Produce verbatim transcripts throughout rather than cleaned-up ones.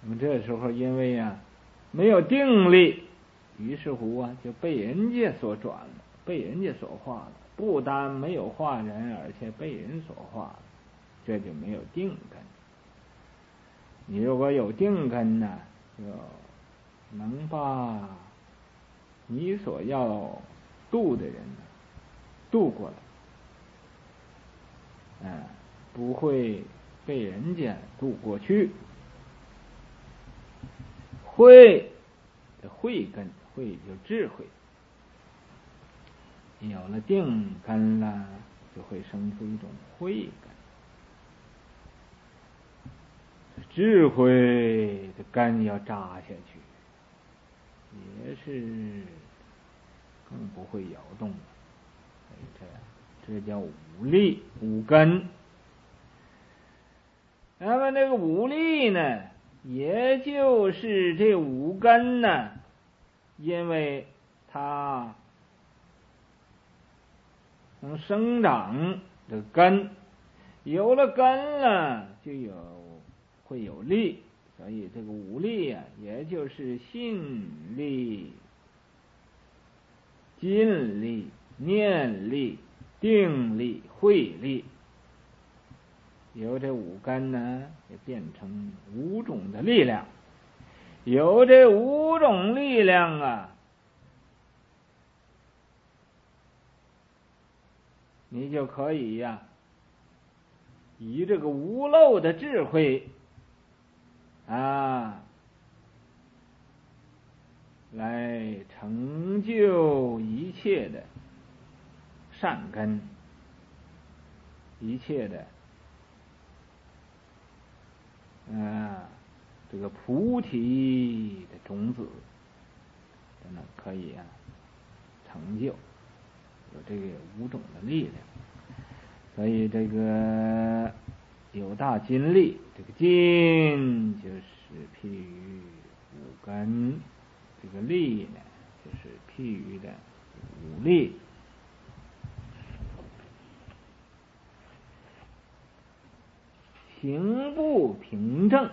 那么这时候因为啊没有定力，于是乎啊就被人家所转了，被人家所化了，不单没有化人，而且被人所化了，这就没有定根。你如果有定根呢，就能把你所要度的人渡过来，嗯，不会被人家渡过去。慧，这慧根，慧就智慧，有了定根了，就会生出一种慧根。智慧的根要扎下去，也是更不会摇动了。所以这这叫五力五根。那么这个五力呢，也就是这五根呢，因为它能生长的根，有了根了，就有会有力，所以这个五力啊，也就是信力、尽力、念力、定力、慧力。由这五根呢，也变成五种的力量。有这五种力量啊，你就可以呀、啊，以这个无漏的智慧啊，来成就一切的善根，一切的啊，这个菩提的种子，等等可以啊成就，有这个五种的力量。所以这个有大金力，这个金就是譬喻五根，这个力呢就是譬喻的五力。行不平正，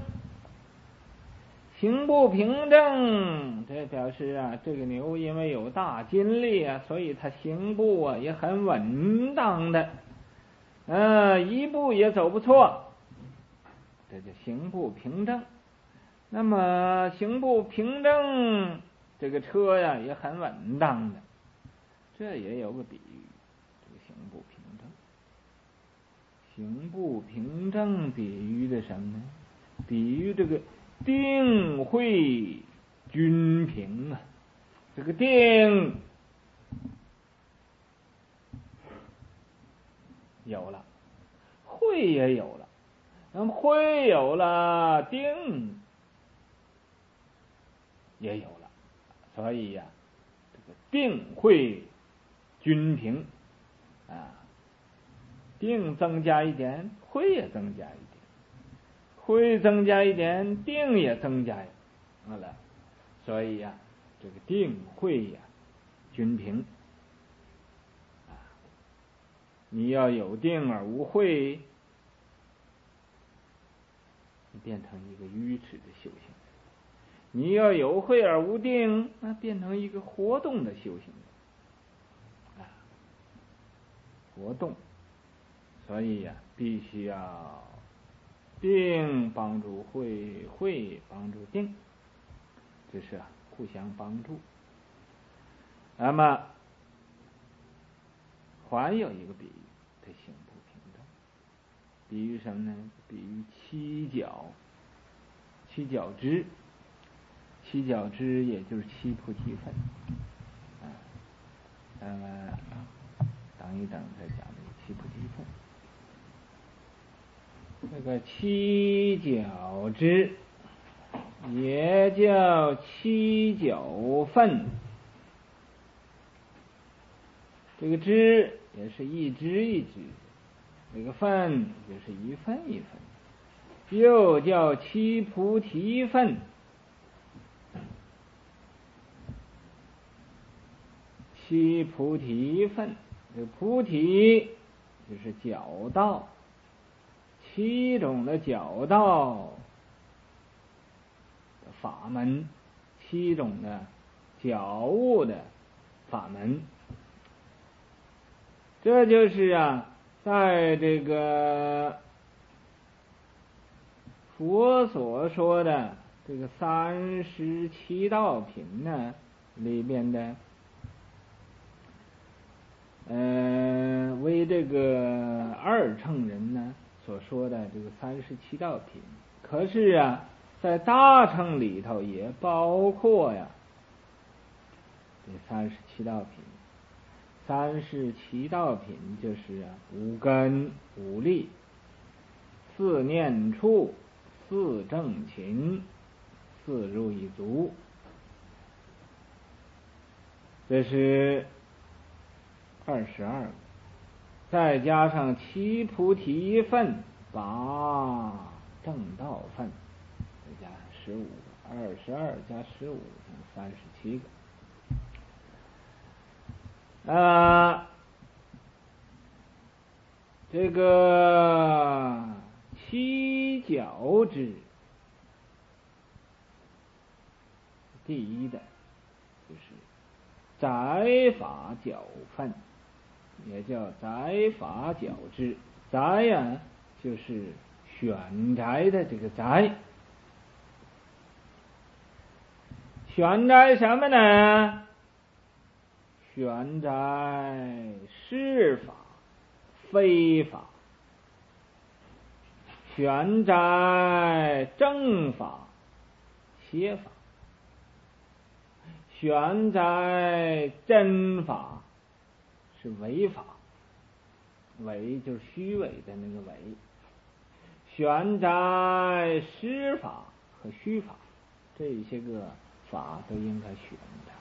行不平正，这表示啊，这个牛因为有大筋力啊，所以它行步啊也很稳当的，呃，一步也走不错，这就行不平正。那么行不平正，这个车呀也很稳当的，这也有个比喻，这个行不平正。行不平正比喻的什么呢？比喻这个定慧均平啊，这个定有了，慧也有了，那么慧有了，定也有了，所以呀、啊，这个定慧均平啊，定增加一点，慧也增加一点，慧增加一点，定也增加好了，所以呀、啊，这个定慧呀、啊、均平啊，你要有定而无慧，你变成一个愚痴的修行人；你要有慧而无定，那变成一个活动的修行人啊，活动。所以呀、啊，必须要定帮助慧，慧帮助定，这是啊互相帮助。那么还有一个比喻，它行不平正，比喻什么呢？比喻七角，七角枝，七角枝也就是七菩提分啊。那么等一等再讲这个七菩提分。这个七角枝也叫七角分，这个枝也是一枝一枝，这个分就是一分一分，又叫七菩提分。七菩提分，这菩提就是角道，七种的角道法门，七种的觉悟的法门。这就是啊，在这个佛所说的这个三十七道品呢里边的，呃，为这个二乘人呢所说的这个三十七道品。可是啊，在大乘里头也包括呀这三十七道品。三十七道品就是啊，五根、五力、四念处、四正勤、四入一足，这是二十二个，再加上七菩提分、八正道分，再加十五个，二十二加十五，三十七个。啊，这个七角之第一的就是宅法角分，也叫宅法角之。宅呀，就是选宅的这个宅。选宅什么呢？选宅是法非法，选宅正法邪法，选宅真法是伪法，伪就是虚伪的那个伪。选宅实法和虚法，这些个法都应该选宅。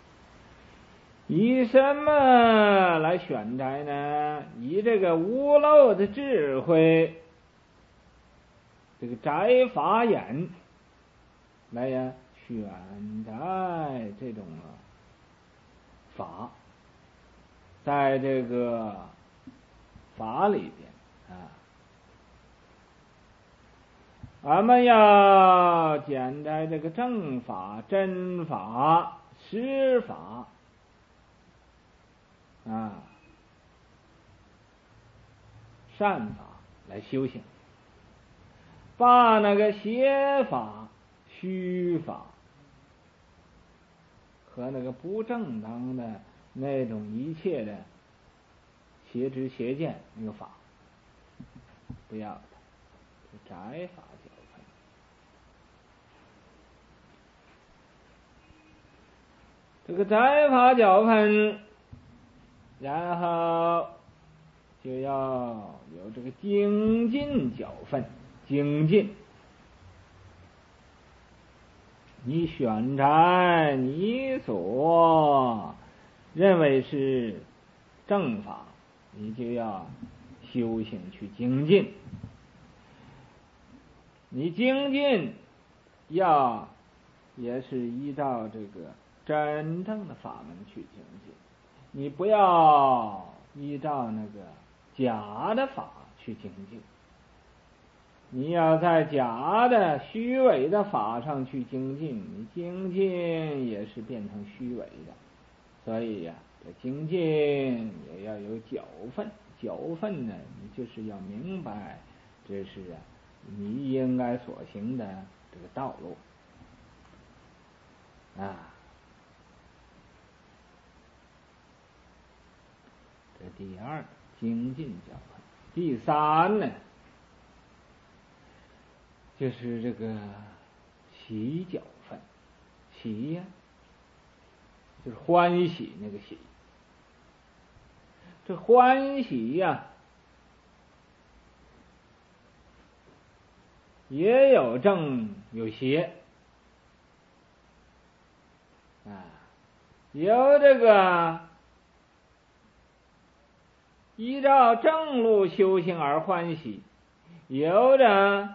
以什么来选宅呢？以这个无漏的智慧，这个宅法眼来呀选宅这种法，在这个法里边啊，俺们要捡摘这个正法、真法、实法啊，善法来修行，把那个邪法、虚法和那个不正当的那种一切的邪知邪见那个法不要的，宅法角分。这个宅法角分，然后就要有这个精进角分。精进，你选宅你所认为是正法，你就要修行去精进。你精进要也是依照这个真正的法门去精进，你不要依照那个假的法去精进。你要在假的虚伪的法上去精进，你精进也是变成虚伪的。所以呀、啊，这精进也要有角分。角分呢，你就是要明白这是啊你应该所行的这个道路啊。这第二精进角分。第三呢，就是这个喜角分。喜呀、啊，就是欢喜那个喜。这欢喜呀、啊，也有正有邪啊，有这个依照正路修行而欢喜，有的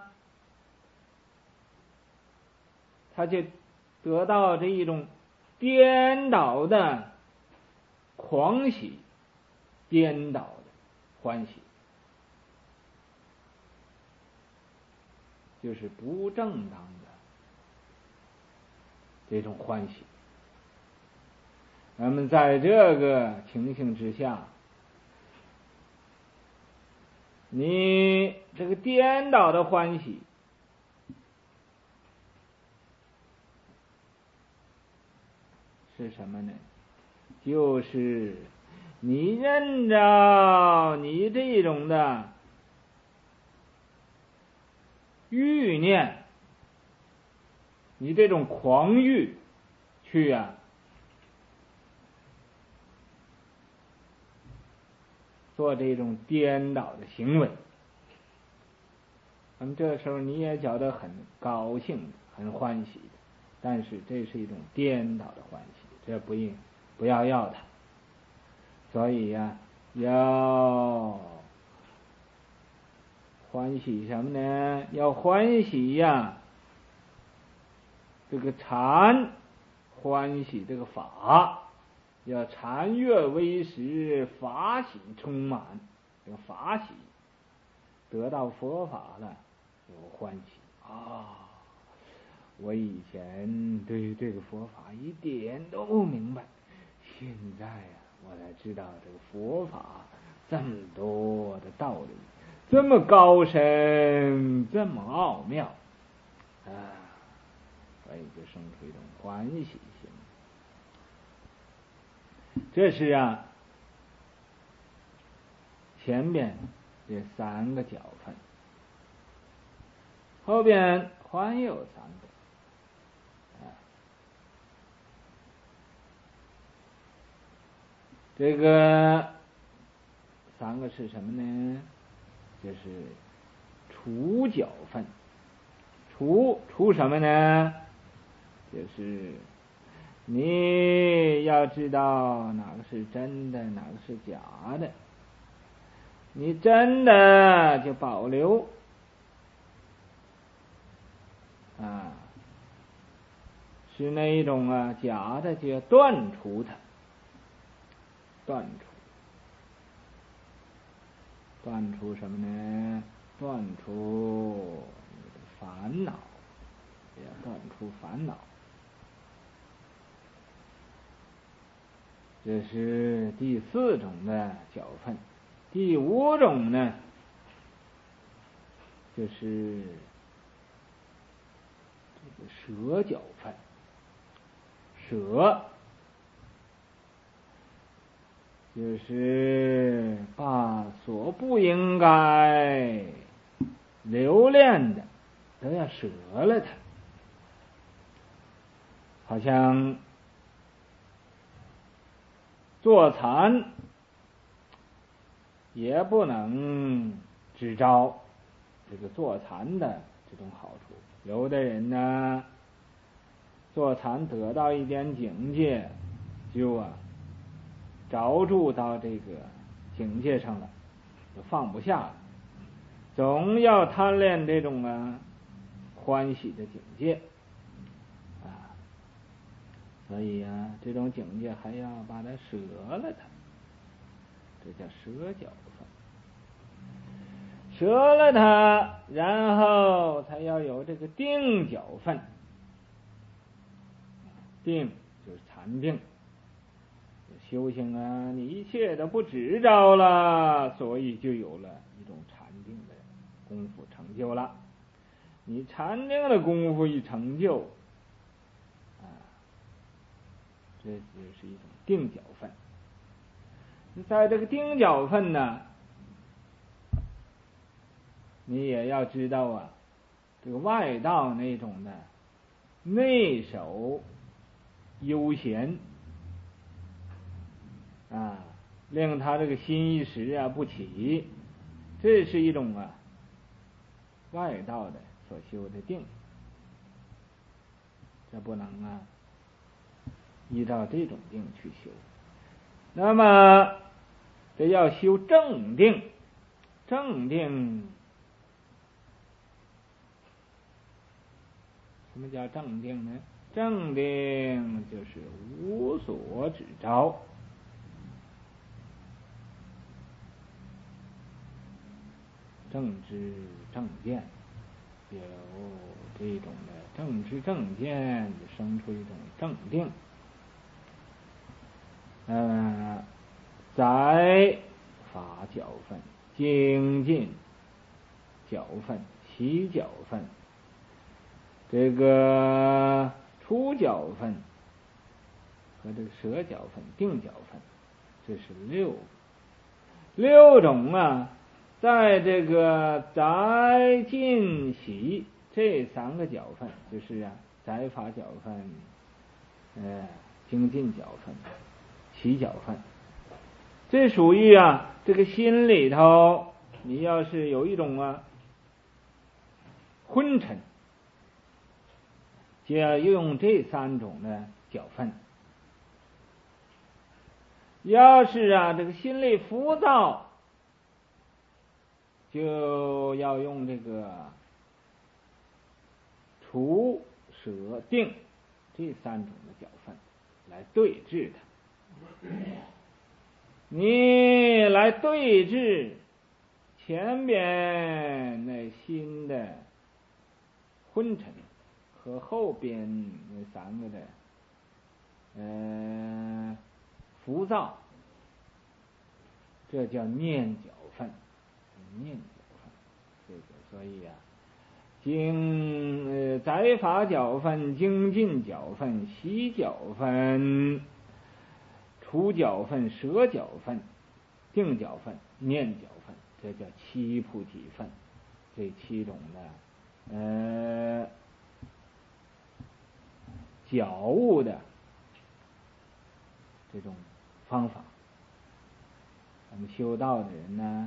他就得到这一种颠倒的狂喜，颠倒的欢喜，就是不正当的这种欢喜。那么在这个情形之下，你这个颠倒的欢喜是什么呢？就是你认着你这种的欲念，你这种狂欲去啊做这种颠倒的行为，那么这时候你也觉得很高兴很欢喜的，但是这是一种颠倒的欢喜，这不应不要要它。所以呀、啊，要欢喜什么呢？要欢喜呀、啊，这个禅欢喜这个法，要禅悦为实，法喜充满。这个法喜得到佛法了，有欢喜啊！我以前对于这个佛法一点都不明白，现在啊，我才知道这个佛法这么多的道理，这么高深，这么奥妙啊！所以就生出一种欢喜心。这是啊，前边这三个角分，后边还有三个。啊，这个三个是什么呢？就是除角分。除除什么呢？就是你要知道哪个是真的，哪个是假的。你真的就保留啊，是那一种啊，假的就要断除它，断除，断除什么呢？断除烦恼，要断除烦恼。这是第四种的角分。第五种呢，就是这个舍角分。舍就是把所不应该留恋的都要舍了它。好像坐禅也不能只招这个坐禅的这种好处。有的人呢，坐禅得到一点境界，就啊着住到这个境界上了，就放不下了，总要贪恋这种啊欢喜的境界啊。所以啊，这种境界还要把它舍了它，这叫舍角分。舍了它，然后才要有这个定角分。定就是禅定，修行啊，你一切都不执着了，所以就有了一种禅定的功夫成就了。你禅定的功夫一成就啊，这就是一种定角分。在这个定角分呢，你也要知道啊，这个外道那种的内守悠闲啊，令他这个心一时啊不起，这是一种啊外道的所修的定，这不能啊依照这种定去修。那么这要修正定，正定什么叫正定呢？正定就是无所执着，正知正见， 有这种的正知正见，就生出一种正定。呃，在法教分、精进教分、习教分，这个出教分和这个舍教分、定教分，这是六六种啊。在这个宅进习这三个教分，就是啊宅法教分、呃精进教分、习教分，这属于啊这个心里头，你要是有一种啊昏沉，就要用这三种的教分。要是啊这个心里浮躁，就要用这个除舍定这三种的教分来对治它。你来对治前边那心的昏沉和后边那三个的呃浮躁，这叫念教分，念教分。这个所以啊，经呃宅法教分、精进教分、习教分、出教分、舍教分、定教分、念教分，这叫七菩提分。这七种的呃觉悟的这种方法，咱们修道的人呢，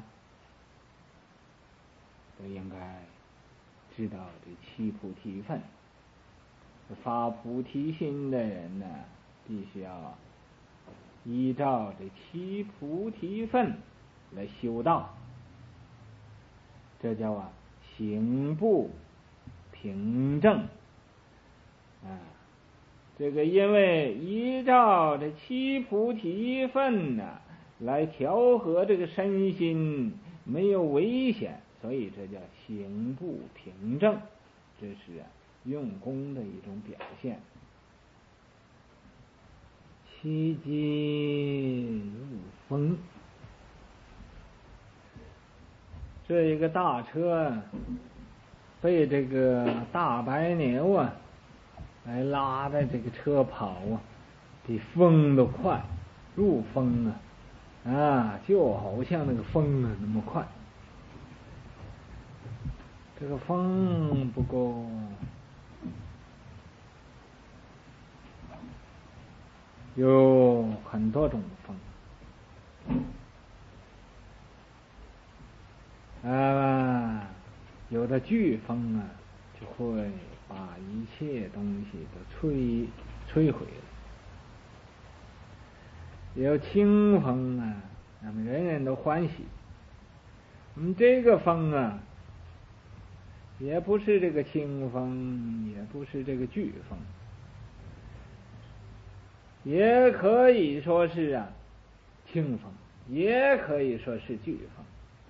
都应该知道这七菩提分。发菩提心的人呢，必须要依照这七菩提分来修道，这叫啊行步平正啊。这个因为依照这七菩提分呢来调和这个身心，没有危险，所以这叫行步平正，这是啊用功的一种表现。七机入风，这一个大车被这个大白牛啊来拉着这个车跑啊，比风都快，入风啊啊，就好像那个风啊那么快。这个风不够，有很多种风啊，有的飓风啊，就会把一切东西都吹摧毁了。有清风啊，那么人人都欢喜。嗯，这个风啊，也不是这个清风，也不是这个飓风，也可以说是啊清风，也可以说是飓风。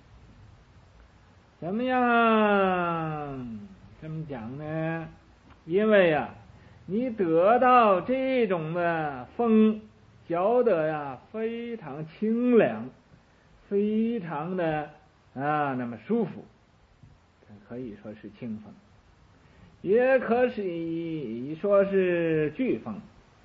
怎么样这么讲呢？因为呀、啊，你得到这种的风，觉得呀非常清凉，非常的啊那么舒服，可以说是清风，也可以说是飓风。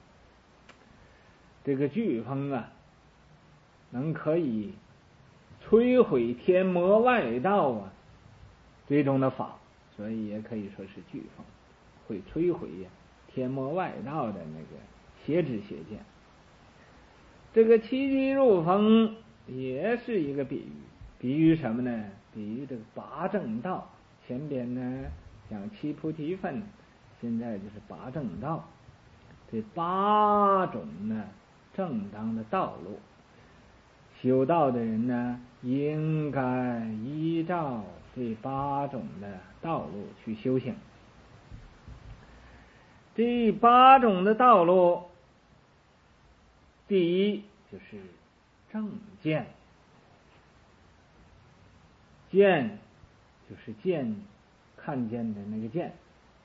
这个飓风啊，能可以摧毁天魔外道啊这种的法，所以也可以说是飓风，会摧毁呀、啊、天魔外道的那个邪知邪见。这个七机入风也是一个比喻，比喻什么呢？比喻这个八正道。前边呢讲七菩提分，现在就是八正道。这八种呢正当的道路，修道的人呢应该依照这八种的道路去修行。这八种的道路，第一就是正见，见就是见看见的那个见。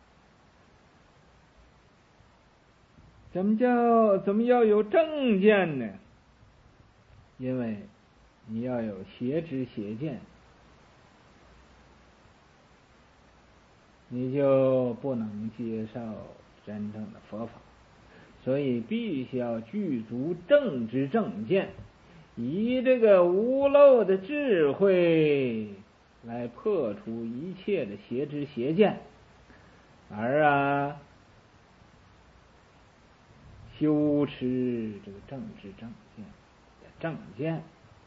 怎么叫怎么要有正见呢？因为你要有邪知邪见，你就不能接受真正的佛法，所以必须要具足正知正见，以这个无漏的智慧来破除一切的邪知邪见，而啊修持这个正知正见的正见。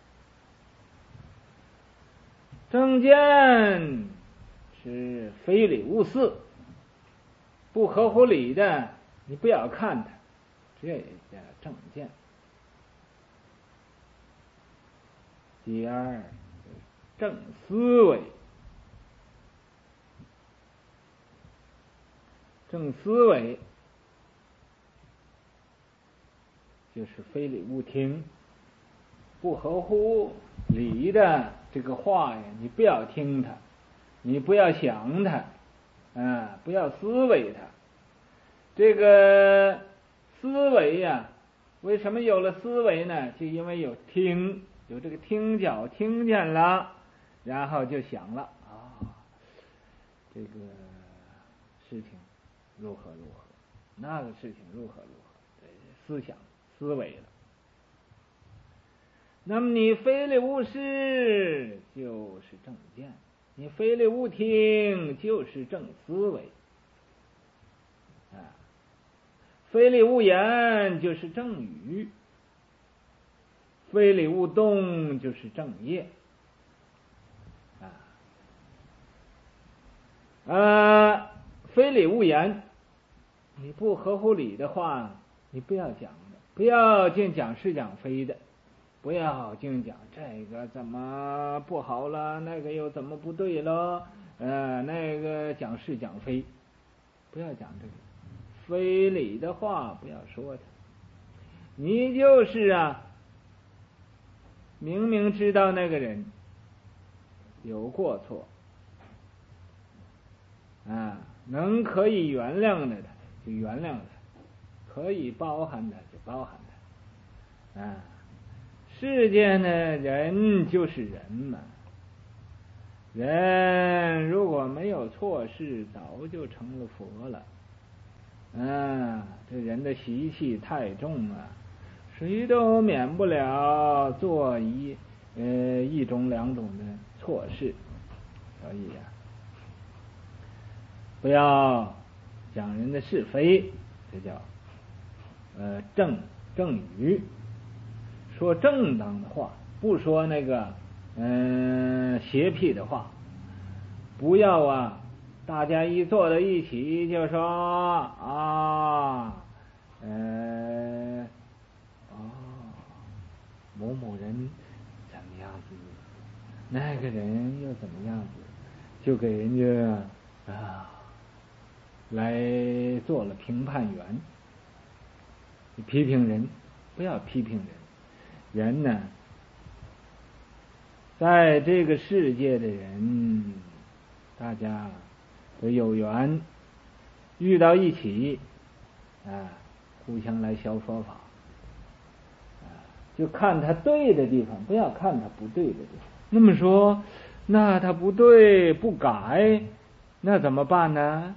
正见是非理勿视，不合乎理的你不要看它，这叫正见。第二，正思维。正思维就是非礼勿听，不合乎理的这个话呀，你不要听它，你不要想它，啊，不要思维它。这个思维呀，为什么有了思维呢？就因为有听，有这个听觉听见了，然后就想了啊，这个事情如何如何，那个事情如何如何，思想思维了。那么你非礼勿视就是正见，你非礼勿听就是正思维啊，非礼勿言就是正语，非礼勿动就是正业啊。啊，非礼勿言，你不合乎理的话，你不要讲的，不要净讲是讲非的，不要净讲这个怎么不好了，那个又怎么不对了，呃，那个讲是讲非，不要讲这个非理的话，不要说它。你就是啊，明明知道那个人有过错啊，能可以原谅的他就原谅他，可以包含他就包含他啊。世界呢，人就是人嘛，人如果没有错事，早就成了佛了。啊，这人的习气太重了，谁都免不了做一呃一种两种的错事，所以呀、啊，不要讲人的是非，这叫呃正正语，说正当的话，不说那个嗯、呃、邪僻的话，不要啊。大家一坐在一起就说啊，呃，哦，某某人怎么样子，那个人又怎么样子，就给人家啊来做了评判员。你批评人，不要批评人。人呢，在这个世界的人，大家都有缘遇到一起啊，互相来消说法啊，就看他对的地方，不要看他不对的地方。那么说，那他不对不改，那怎么办呢？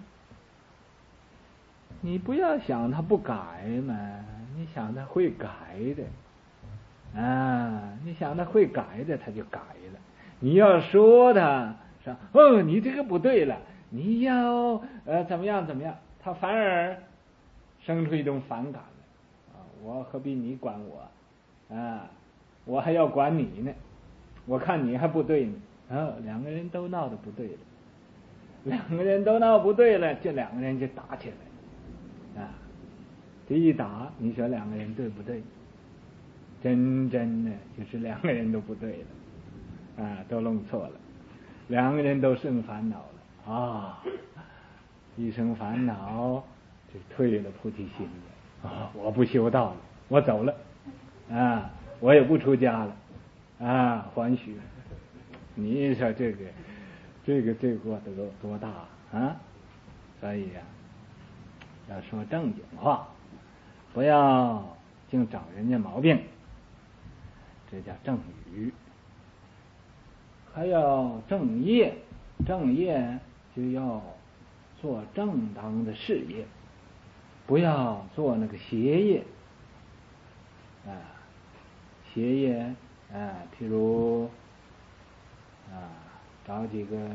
你不要想他不改嘛，你想他会改的啊，你想他会改的，他就改了。你要说他说哦，你这个不对了，你要呃怎么样怎么样，他反而生出一种反感了啊！我何必你管我啊？我还要管你呢，我看你还不对呢啊！两个人都闹得不对了，两个人都闹不对了，这两个人就打起来啊！这一打，你说两个人对不对？真真的就是两个人都不对了啊，都弄错了，两个人都生烦恼了啊！一生烦恼就退了菩提心了啊！我不修道了，我走了啊！我也不出家了啊！还许你说这个这个罪过多多大啊！所以呀、啊，要说正经话，不要净找人家毛病，这叫正语。还要正业，正业就要做正当的事业，不要做那个邪业啊，邪业啊，譬如啊，找几个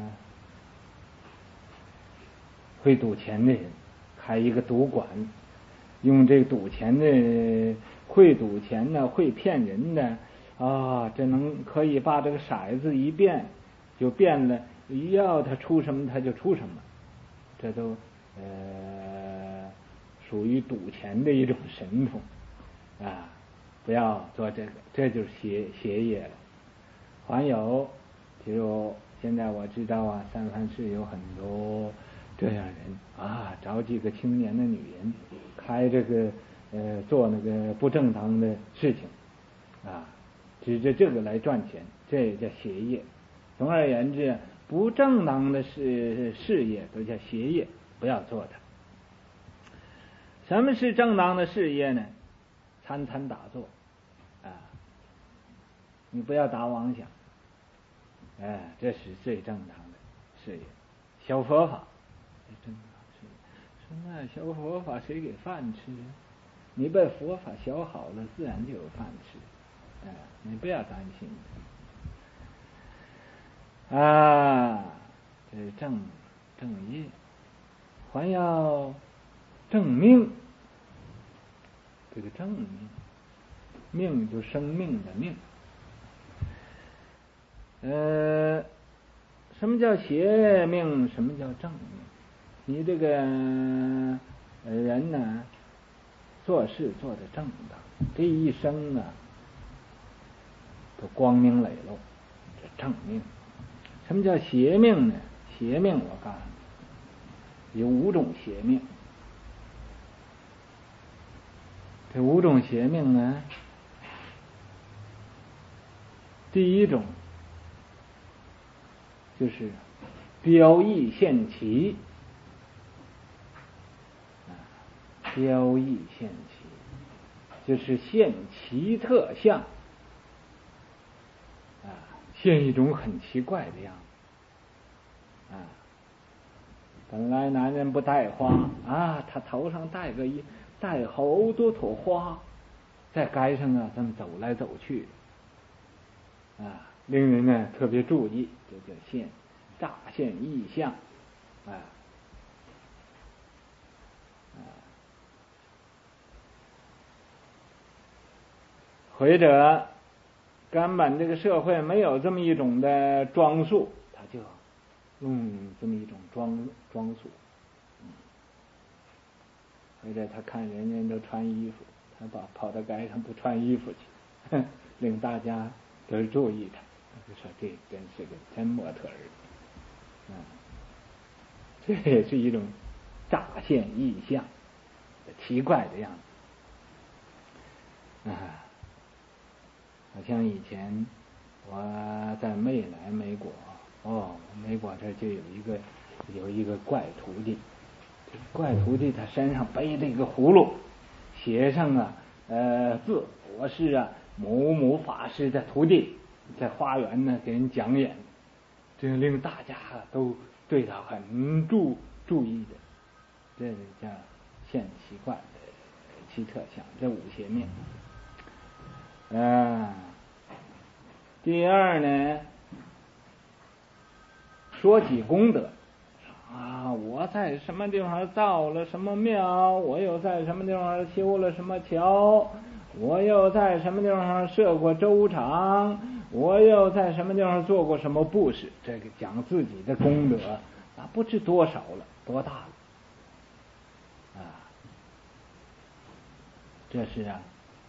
会赌钱的人，开一个赌馆，用这赌钱的会赌钱的、会骗人的啊，这能可以把这个骰子一变就变了，要他出什么他就出什么，这都呃属于赌钱的一种神通啊！不要做这个，这就是邪邪业了。还有，比如现在我知道啊，三藩市有很多这样人啊，找几个青年的女人，开这个呃做那个不正当的事情啊，指着这个来赚钱，这也叫邪业。总而言之，不正当的事事业都叫邪业，不要做它。什么是正当的事业呢？参参打坐啊，你不要打妄想，哎，这是最正当的事业。修佛法，正当事业。说那修佛法谁给饭吃？你把佛法学好了，自然就有饭吃。哎，你不要担心啊，这是正正业，还要正命。这个正命，命就生命的命。呃，什么叫邪命？什么叫正命？你这个人呢，做事做得正当，这一生啊，都光明磊落，这正命。什么叫邪命呢？邪命我告诉你，有五种邪命。这五种邪命呢，第一种就是标异现奇，啊，标异现奇就是现奇特相，啊，现一种很奇怪的样子，啊，本来男人不戴花啊，他头上戴个一戴好多朵花，在街上啊这么走来走去，啊，令人呢特别注意，这叫现乍现异象，啊啊，或者根本这个社会没有这么一种的装束，他就用这么一种装装束。或者他看人人都穿衣服，他把跑到街上不穿衣服去，令大家都注意他，就说这真是个真模特儿，啊，这也是一种乍现异象，奇怪的样子，啊，好像以前我在未来美国，哦，美国这就有一个有一个怪徒弟。怪徒弟他身上背着一个葫芦，写上啊呃字，我是啊某某法师的徒弟，在花园呢给人讲演，这令大家都对他很注注意的，这叫现奇怪的奇特相，这五邪命。啊，第二呢，说起功德。啊，我在什么地方造了什么庙，我又在什么地方修了什么桥，我又在什么地方设过粥厂，我又在什么地方做过什么布施，这个讲自己的功德啊，不知多少了，多大了啊！这是啊，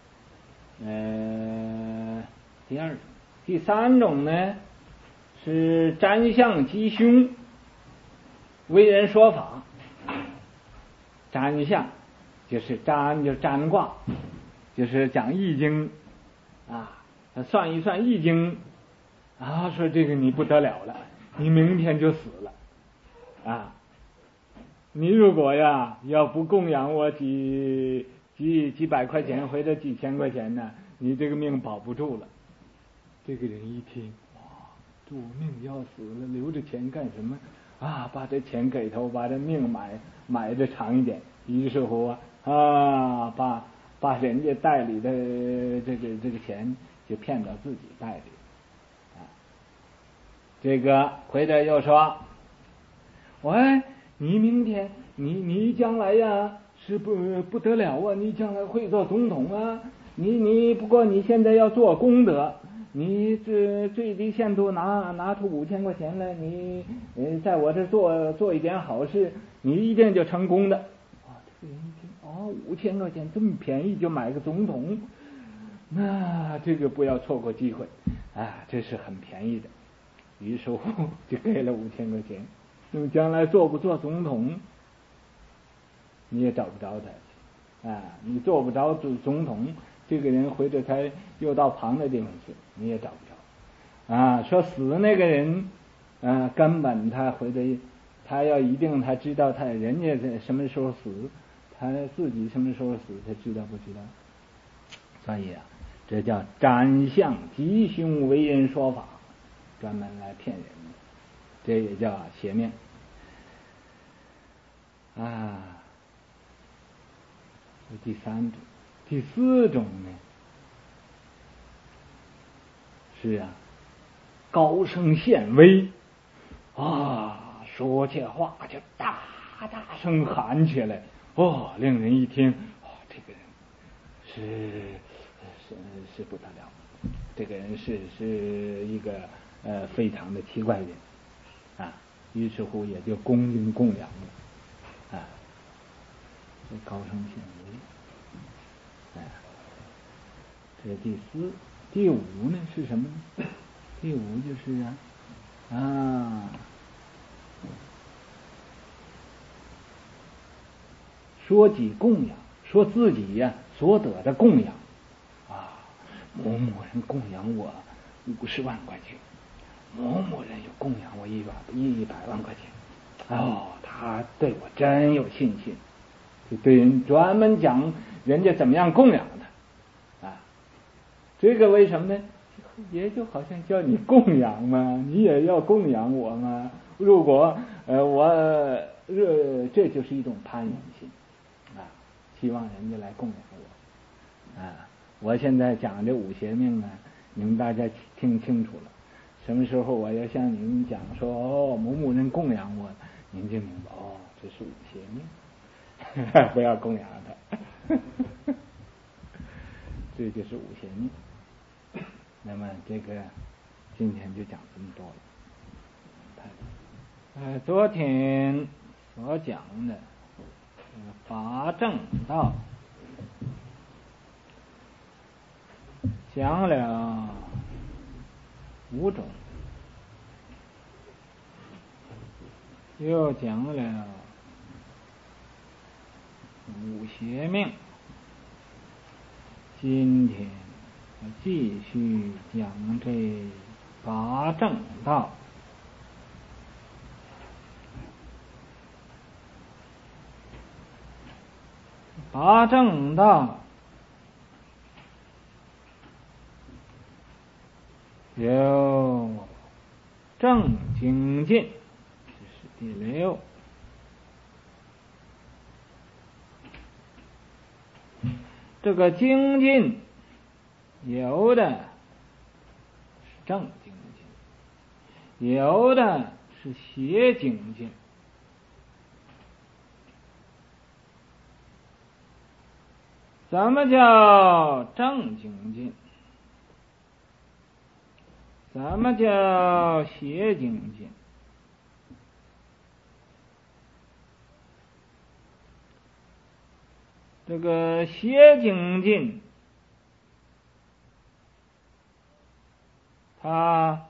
呃，第二种，第三种呢是占相吉凶。为人说法，占相就是占就占卦，就是讲易经啊，算一算易经啊，说这个你不得了了， 你明天就死了啊！你如果呀要不供养我几几几百块钱或者几千块钱呢，你这个命保不住了。这个人一听，哇，这我命要死了，留着钱干什么啊？把这钱给他，我把这命买买的长一点。于是乎啊啊，把把人家代理的这个这个钱就骗到自己袋里啊。这个回来又说，喂，你明天你你将来呀是不不得了啊，你将来会做总统啊，你你不过你现在要做功德，你这最低限度拿拿出五千块钱来，你呃在我这做做一点好事，你一定就成功的。啊，这个人一听，哦，五千块钱这么便宜就买个总统，那这个不要错过机会啊，这是很便宜的。于是乎就给了五千块钱。那么将来做不做总统，你也找不着他啊！你做不着总总统，这个人回头他又到旁的地方去，你也找不着啊！说死那个人啊，根本他回头他要一定他知道他人家在什么时候死，他自己什么时候死，他知道不知道？所以啊，这叫斩相吉凶为人说法，专门来骗人的。这也叫邪命啊。这第三种，第四种呢？是啊，高声显威啊，说起话就大大声喊起来，哦，令人一听，哦，这个人是是是不得了，这个人是是一个呃非常的奇怪人啊。于是乎也就恭敬供养了啊，这高声显威。哎，这第四，第五呢是什么呢？第五就是啊啊，说起供养，说自己呀、啊、所得的供养啊，某某人供养我五十万块钱，某某人又供养我一百一百万块钱，哦，他对我真有信心，就对人专门讲人家怎么样供养他啊。这个为什么呢？也就好像叫你供养嘛，你也要供养我嘛。如果呃我呃这就是一种攀缘心啊，希望人家来供养我啊。我现在讲这五邪命啊，你们大家听清楚了。什么时候我要向你们讲说哦某某人供养我，您就明白哦，这是五邪命，不要供养他。这就是五邪命。那么这个今天就讲这么多了。呃，昨天所讲的法正道，讲了五种，又讲了五邪命。今天继续讲这法正道。法正道有正精进，这是第六。这个精进有的是正精进，有的是邪精进。什么叫正精进？什么叫邪精进？这个邪精进，它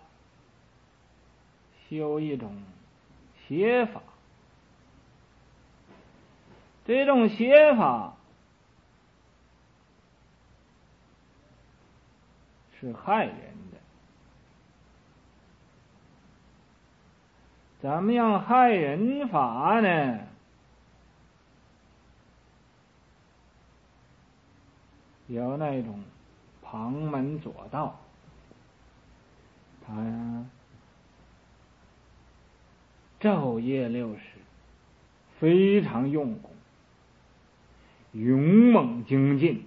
修一种邪法，这种邪法是害人的。 怎么样害人法呢？有那种旁门左道，他呀昼夜六时，非常用功，勇猛精进。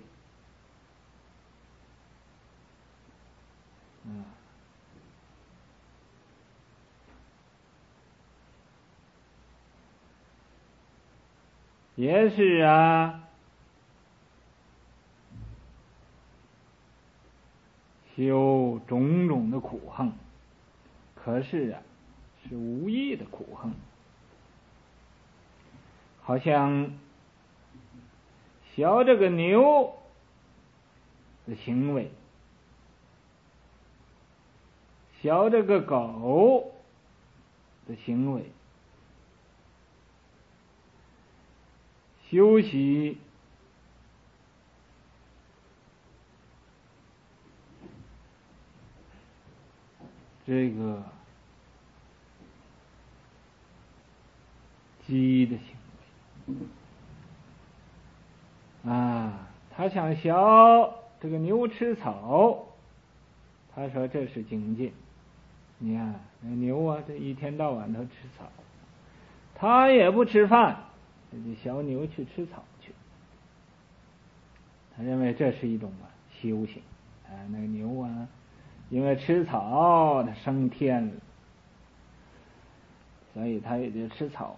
嗯，也是啊，修种种的苦行，可是啊，是无益的苦行，好像学这个牛的行为，学这个狗的行为，修习这个鸡的行为啊，他想学这个牛吃草，他说这是精进。你看那牛啊，这一天到晚都吃草，他也不吃饭，这小牛去吃草去。他认为这是一种啊修行啊，那个牛啊，因为吃草它升天了，所以他也就吃草，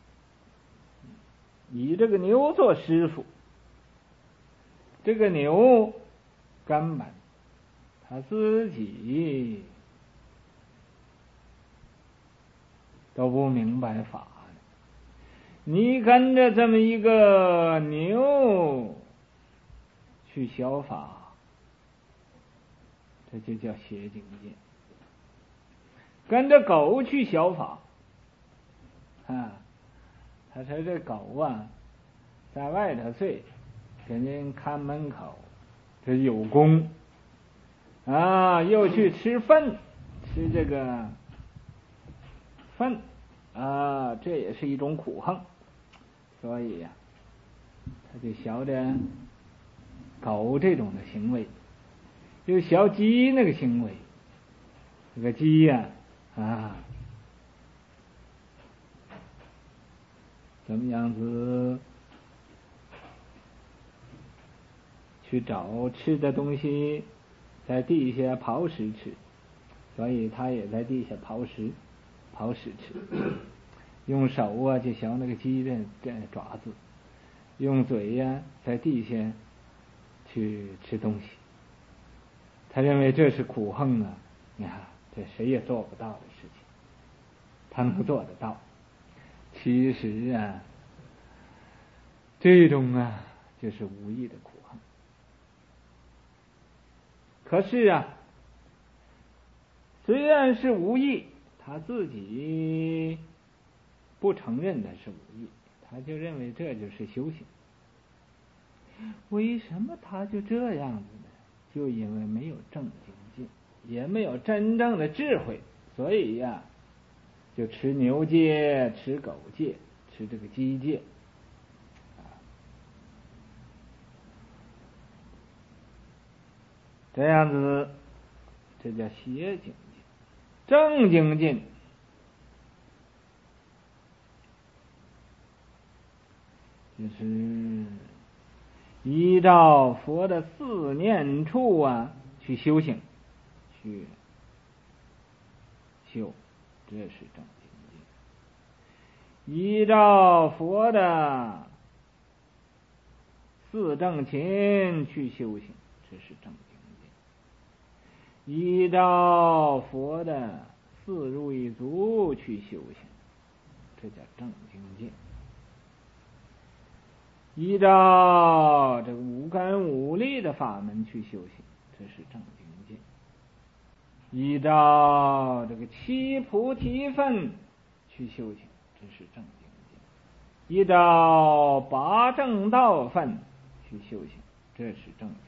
以这个牛做师傅。这个牛根本他自己都不明白法，你跟着这么一个牛去学法，这就叫邪境界。跟着狗去学法啊，他说这狗啊在外头睡，给人看门口，这有功啊，又去吃粪，吃这个粪啊，这也是一种苦行。所以呀、啊，他就学着狗这种的行为，又学鸡那个行为。这个鸡呀 啊, 啊，怎么样子去找吃的东西，在地下刨食吃，所以他也在地下刨食刨食吃。用手啊就学那个鸡的爪子，用嘴呀、啊、在地下去吃东西。他认为这是苦行啊，你看这谁也做不到的事情，他能做得到。其实啊，这种啊就是无益的苦行。可是啊，虽然是无益，他自己不承认的是无益，他就认为这就是修行。为什么他就这样子呢？就因为没有正精进，也没有真正的智慧，所以呀、啊，就吃牛戒，吃狗戒，吃这个鸡戒。这样子，这叫邪精进。正精进就是依照佛的四念处啊去修行，去修，这是正精进。依照佛的四正勤去修行，这是正精进。依照佛的四如意足去修行，这叫正精进。依照这个五根五力的法门去修行，这是正精进。依照这个七菩提分去修行，这是正精进。依照八正道分去修行，这是正精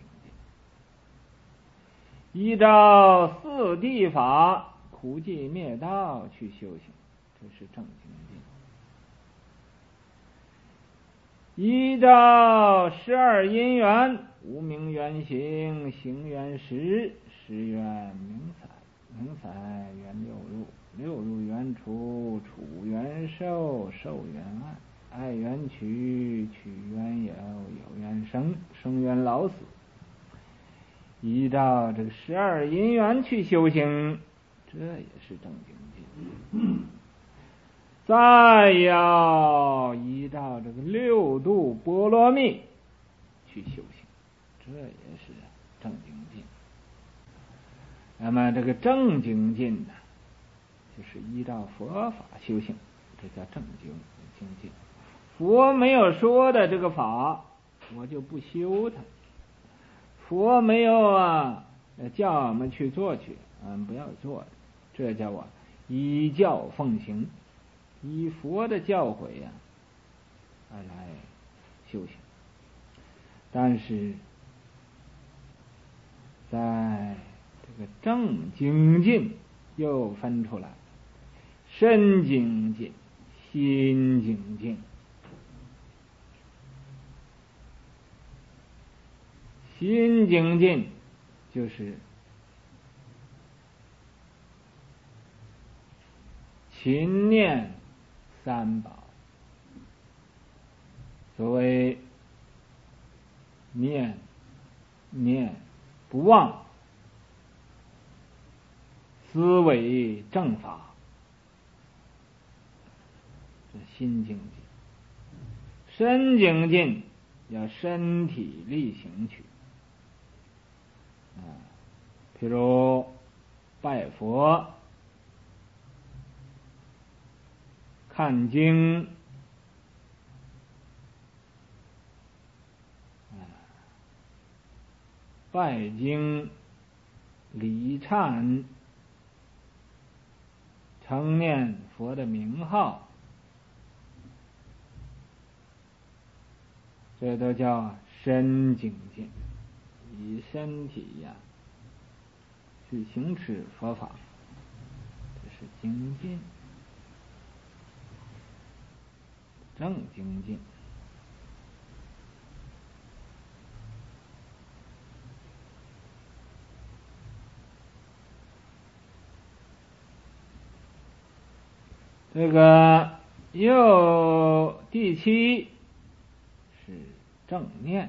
进。依照四谛法苦寂灭道去修行， 这是正精进。依照十二因缘，无明缘行，行缘识，识缘名色，名色缘六入，六入缘处，处缘受，受缘爱，爱缘取，取缘有，有缘生，生缘老死。依照这个十二因缘去修行，这也是正精进。再要依照这个六度波罗蜜去修行，这也是正精进。那么这个正精进呢，就是依照佛法修行，这叫正精精进。佛没有说的这个法，我就不修它。佛没有啊叫我们去做去，嗯，不要做，这叫我依教奉行。依佛的教诲呀、啊、而来修行。但是在这个正精进又分出来身精进、心精进。心精进就是勤念三宝，所谓念念不忘，思维正法，这心精进。身精进要身体力行去，啊，譬如拜佛、看经、拜经、礼忏、称念佛的名号，这都叫身精进，以身体呀去行持佛法，这是精进，正精进。这个又第七是正念，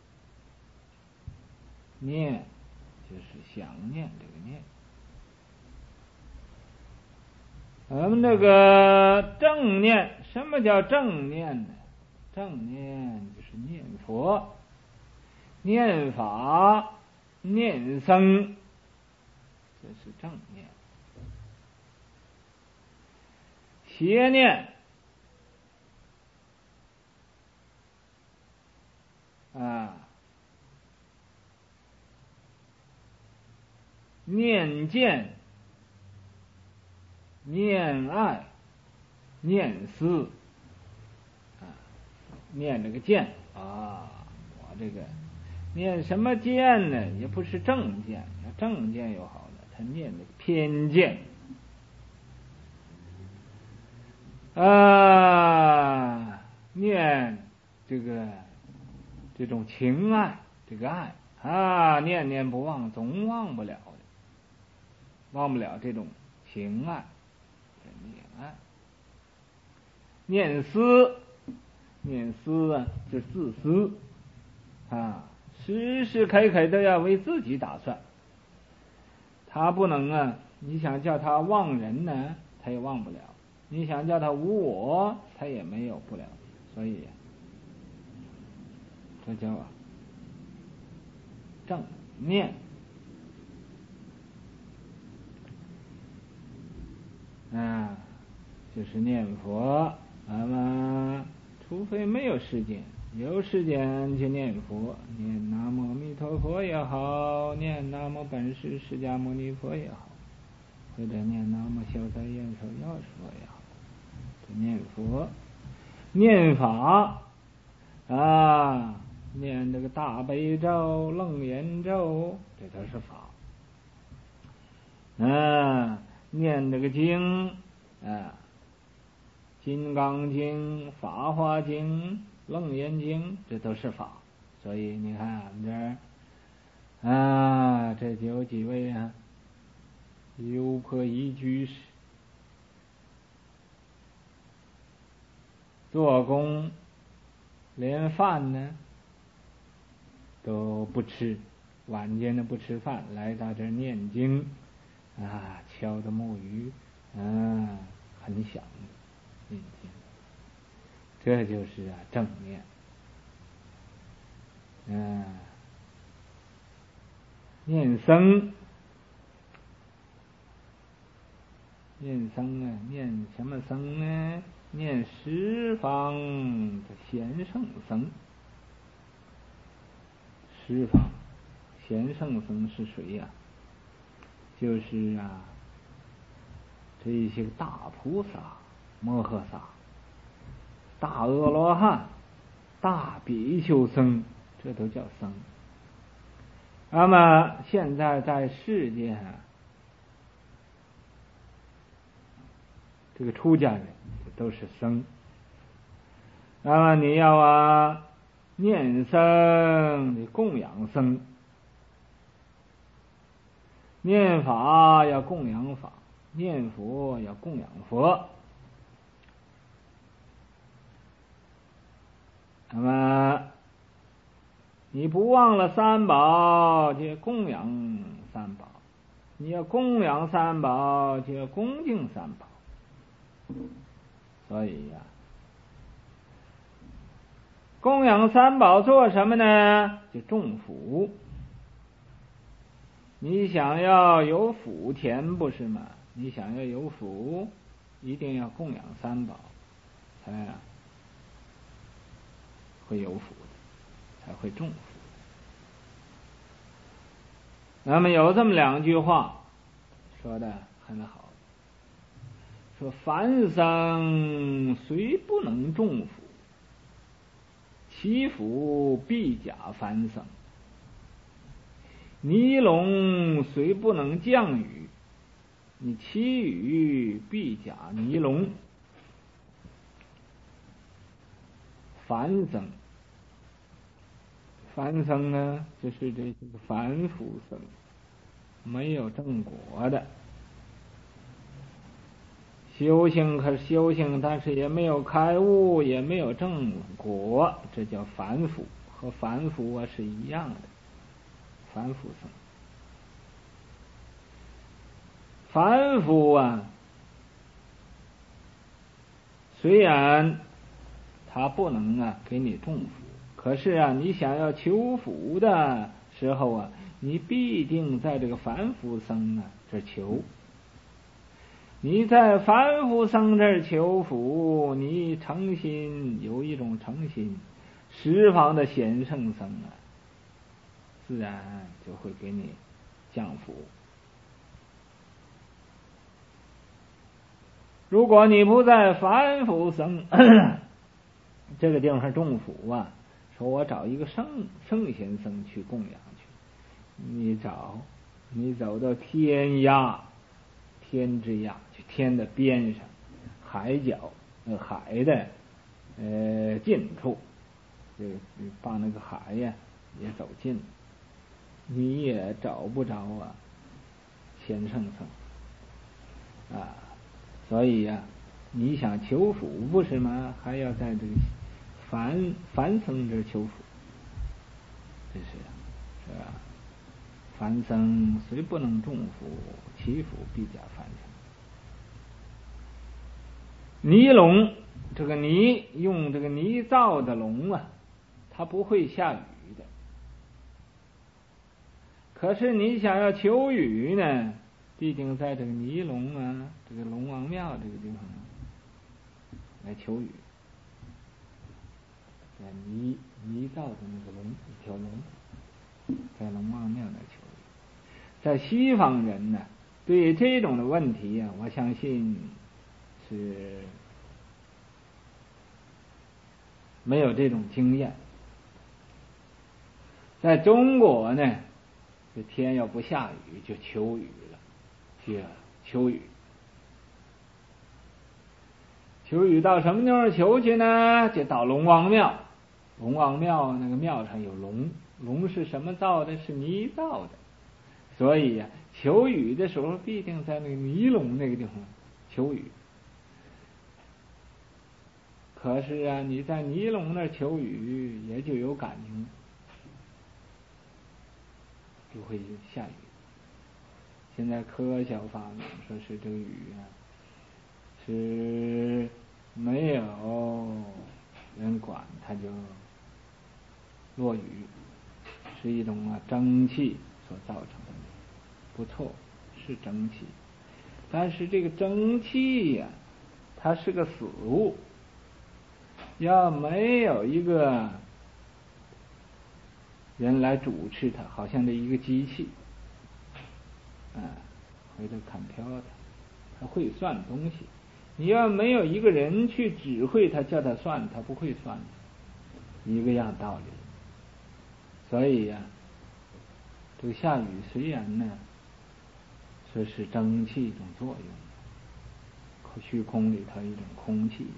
念就是想念这个念。我们这个正念，什么叫正念呢？正念就是念佛、念法、念僧，这是正念。邪念啊，念见、念爱、念思啊，念这个见啊，我这个念什么见呢？也不是正见，正见又好了，他念的偏见啊，念这个这种情爱，这个爱啊，念念不忘，总忘不了的，忘不了这种情爱，念爱。念思，念思啊，就自私啊，时时刻刻都要为自己打算。他不能啊，你想叫他忘人呢，他也忘不了；你想叫他无我，他也没有不了。所以这叫正念。啊，就是念佛，那么除非没有时间，有时间就念佛，念南无阿弥陀佛也好，念南无本师释迦牟尼佛也好，或者念南无消灾延寿药师佛也好，就念佛。念法啊，念这个大悲咒、楞严咒，这都是法。啊，念这个经啊， 金刚经、法华经、楞严经，这都是法。所以你看我们这儿啊，这就有几位啊，优婆夷居士做工连饭呢都不吃，晚间的不吃饭，来到这儿念经啊，敲的木鱼，啊，很响念经，这就是啊正念。嗯、啊，念僧，念僧啊，念什么僧呢？念十方的贤圣僧。十方贤圣僧是谁呀、啊？就是啊，这一些大菩萨、摩诃萨、大阿罗汉、大比丘僧，这都叫僧。那么现在在世界上，这个出家人都是僧。那么你要啊念僧，你供养僧；念法要供养法，念佛要供养佛。那么你不忘了三宝，就供养三宝；你要供养三宝，就要恭敬三宝。所以呀、啊，供养三宝做什么呢？就种福。你想要有福田不是吗？你想要有福，一定要供养三宝，才会有福的，才会种福。那么有这么两句话说的很好，说凡僧虽不能种福，其福必假凡僧；尼龙虽不能降雨，你其雨必假尼龙。凡僧，凡僧呢，就是这个凡夫僧，没有正果的，修行可修行，但是也没有开悟，也没有正果，这叫凡夫，和凡夫啊是一样的。凡夫僧，凡夫啊，虽然他不能啊给你种福，可是啊，你想要求福的时候啊，你必定在这个凡夫僧啊这求。你在凡夫僧这儿求福，你诚心有一种诚心，十方的贤圣僧啊，自然就会给你降福。如果你不在凡夫僧这个地方种福啊，说我找一个圣圣贤僧去供养去，你找，你走到天涯。天之涯，就天的边上，海角，那海的呃近处，就把那个海呀也走近了，你也找不着啊贤圣僧啊。所以呀、啊，你想求福不是吗？还要在这个凡凡僧这求福，这是是吧？凡僧虽不能种福，其福必假凡僧。泥龙，这个泥用这个泥造的龙啊，它不会下雨的。可是你想要求雨呢，必定在这个泥龙啊，这个龙王庙这个地方来求雨。在泥泥造的那个龙，一条龙，在龙王庙来求雨。在西方人呢，对这种的问题啊，我相信是没有这种经验。在中国呢，这天要不下雨就求雨了，就求雨。 求雨到什么地方求去呢？就到龙王庙。龙王庙那个庙上有龙，龙是什么造的？是泥造的。所以呀、啊，求雨的时候必定在那个泥龙那个地方求雨。可是啊，你在泥龙那儿求雨，也就有感应，就会下雨。现在科学发明说是这个雨啊，是没有人管它就落雨，是一种啊蒸汽所造成的。不错，是蒸汽，但是这个蒸汽呀、啊，它是个死物，要没有一个人来主持它，好像这一个机器，啊，回头看飘它，它会算东西。你要没有一个人去指挥它，叫它算，它不会算，一个样道理。所以呀、啊，这个下雨虽然呢，说是蒸汽一种作用，虚空里头一种空气，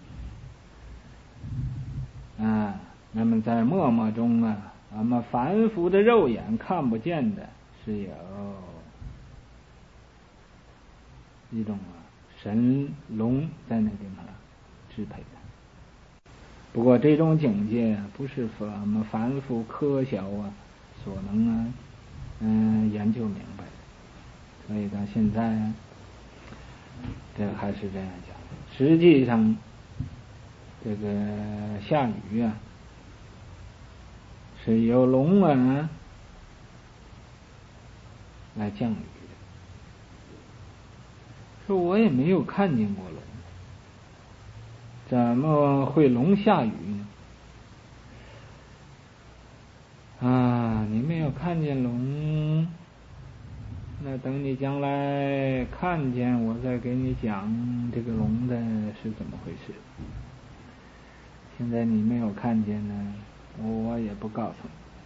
啊，那么在默默中啊，我们凡夫的肉眼看不见的，是有一种啊神龙在那地方支配的。不过这种境界不是说我们凡夫科学啊所能啊嗯研究明白的。所以到现在这还是这样讲。实际上这个下雨啊，是由龙啊来降雨的。说我也没有看见过龙，怎么会龙下雨呢？啊，你没有看见龙，那等你将来看见，我再给你讲这个龙的是怎么回事。现在你没有看见呢，我也不告诉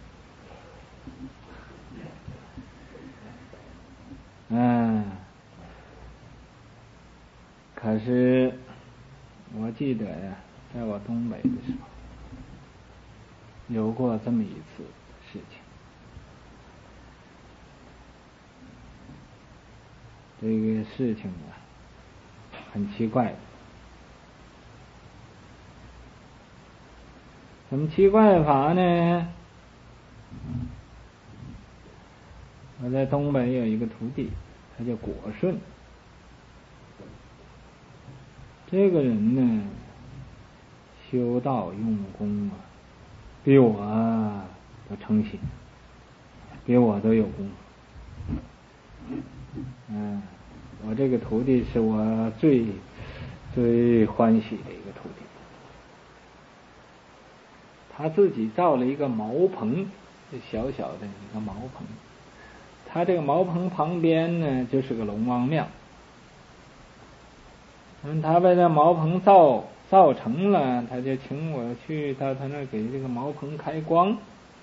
你。嗯，可是我记得呀，在我东北的时候，有过这么一次事情。这个事情啊，很奇怪。怎么奇怪法呢？我在东北有一个徒弟，他叫果顺。这个人呢，修道用功啊，比我啊都诚心，比我都有功夫。嗯，我这个徒弟是我最最欢喜的一个徒弟。他自己造了一个茅棚，小小的一个茅棚。他这个茅棚旁边呢，就是个龙王庙。嗯，他把这茅棚造造成了，他就请我去到他那给这个茅棚开光。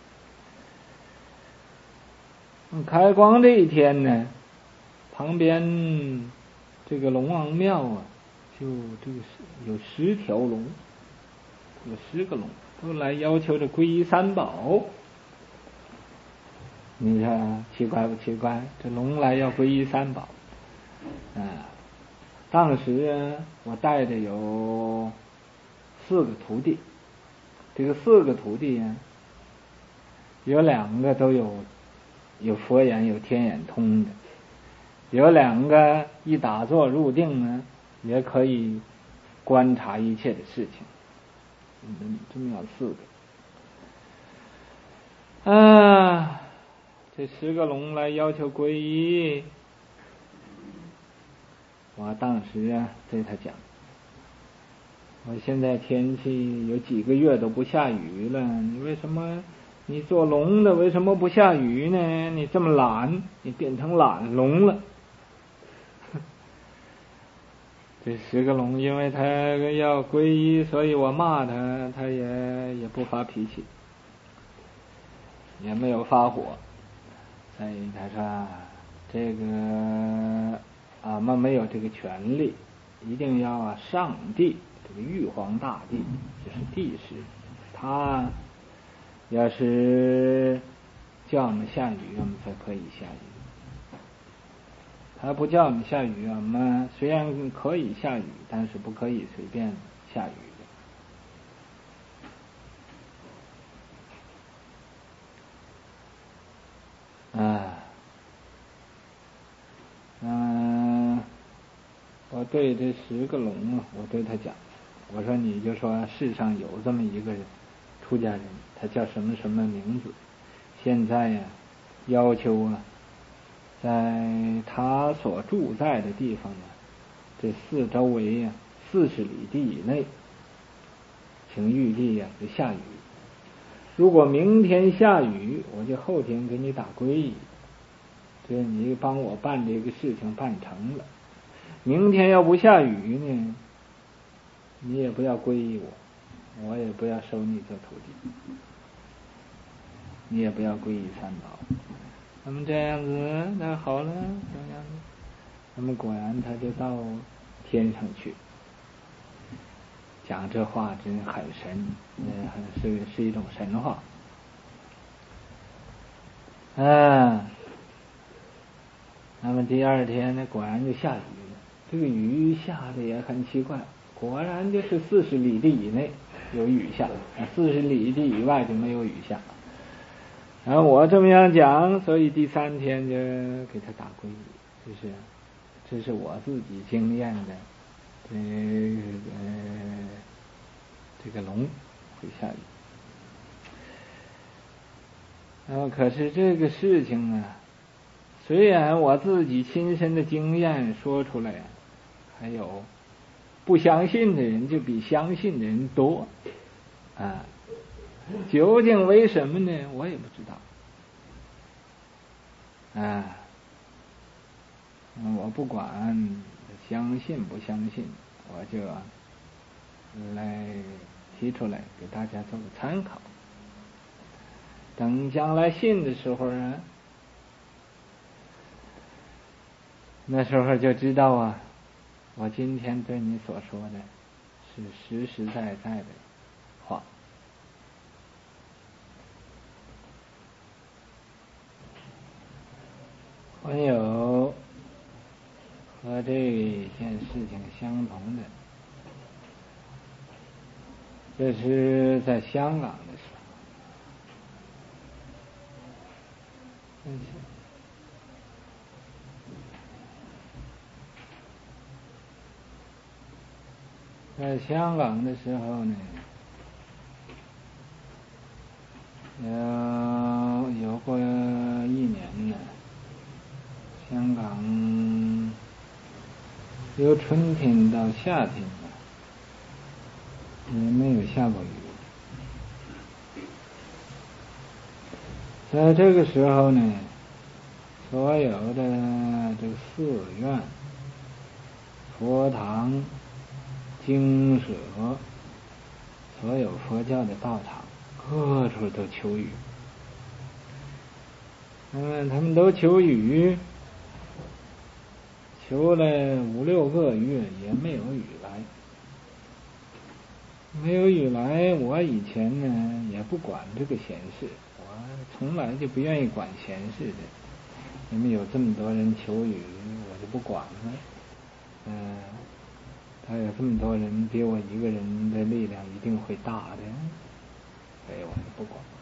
开光这一天呢，旁边这个龙王庙啊，就这个有十条龙，有十个龙，都来要求着皈依三宝。你看奇怪不奇怪？这龙来要皈依三宝，啊，当时啊，我带着有四个徒弟，这个四个徒弟啊，有两个都有有佛眼、有天眼通的，有两个一打坐入定呢，也可以观察一切的事情。嗯，这么有四个啊。这十个龙来要求皈依，我当时啊对他讲，我现在天气有几个月都不下雨了，你为什么你做龙的为什么不下雨呢？你这么懒，你变成懒龙了。这十个龙因为他要皈依，所以我骂他，他也也不发脾气，也没有发火。所以他说这个俺们没有这个权利一定要啊上帝，这个玉皇大帝，这是帝释，他要是叫我们下雨，我们才可以下雨。他不叫我们下雨，我们虽然可以下雨，但是不可以随便下雨的。啊，嗯，我对这十个龙啊，我对他讲，我说你就说世上有这么一个人，出家人，他叫什么什么名字？现在呀、啊，要求啊，在他所住在的地方呢，这四周围呀、啊，四十里地以内，请玉帝呀、啊、就下雨。如果明天下雨，我就后天给你打皈依，这你帮我办这个事情办成了。明天要不下雨呢，你也不要皈依我，我也不要收你做徒弟，你也不要皈依三宝。那么这样子，那好了，这样子，那么果然他就到天上去。讲这话真很神，呃，是是一种神话。嗯，那么第二天呢，果然就下雨了。这个雨下的也很奇怪，果然就是四十里地以内有雨下，四十里地以外就没有雨下。然后我这么样讲，所以第三天就给他打皈依，这是这是我自己经验的，这呃这个龙会下雨。然后可是这个事情啊，虽然我自己亲身的经验说出来，还有不相信的人就比相信的人多啊。究竟为什么呢？我也不知道啊。我不管相信不相信，我就来提出来给大家做个参考。等将来信的时候啊，那时候就知道啊，我今天对你所说的是实实在在的话。还有和这件事情相同的，这是在香港的时候，在香港的时候呢，有有过一年呢，香港由春天到夏天也没有下过雨。在这个时候呢，所有的这个寺院、佛堂、精舍，所有佛教的道场，各处都求雨。嗯，他们都求雨，求了五六个月也没有雨来。没有雨来，我以前呢也不管这个闲事，我从来就不愿意管闲事的。因为有这么多人求雨，我就不管了。嗯、呃，他有这么多人，比我一个人的力量一定会大的，所以我就不管。